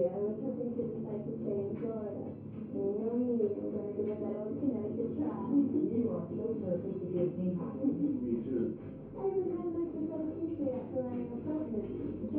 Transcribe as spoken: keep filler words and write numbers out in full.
I was hoping to decide to stay in Florida. And you know me, I'm gonna give it that old Connecticut try. You are so perfect to be a pink hot. Me too. I even had a nice little piece after running a pub movie.